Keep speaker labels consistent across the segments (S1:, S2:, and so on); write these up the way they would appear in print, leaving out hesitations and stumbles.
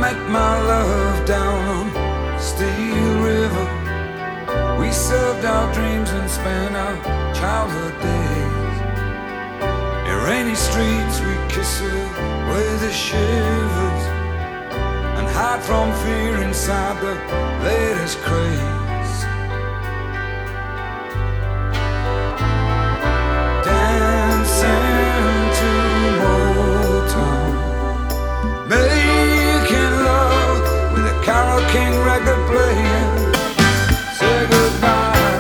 S1: met my love down on Steel River. We served our dreams and spent our childhood days. In rainy streets we kiss away the shivers and hide from fear inside the latest craze. Dancing to Motown, making love with a Carole King record playing. Say goodbye.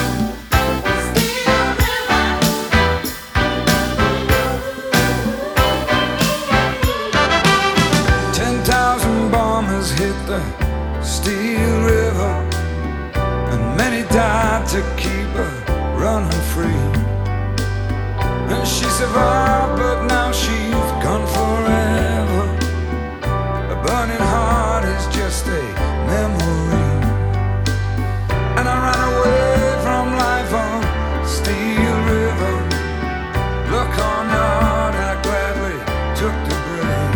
S1: 10,000 bombers hit the Steel River, and many died to keep her running free. And she survived, but now she's gone forever. A burning heart is just a memory. And I ran away from life on Steel River. Look on out, I gladly took the break.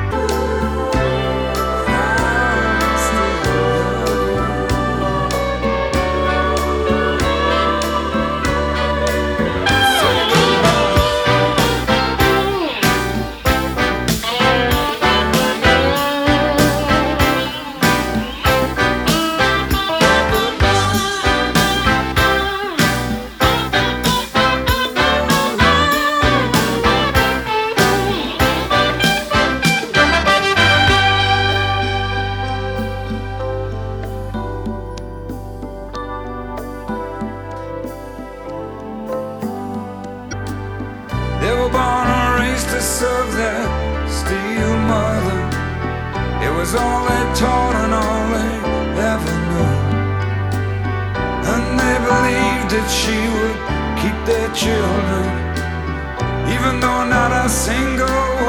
S1: I'm still They were born and raised to serve their steel mother. It was all they taught and all they ever knew. And they believed that she would keep their children, even though not a single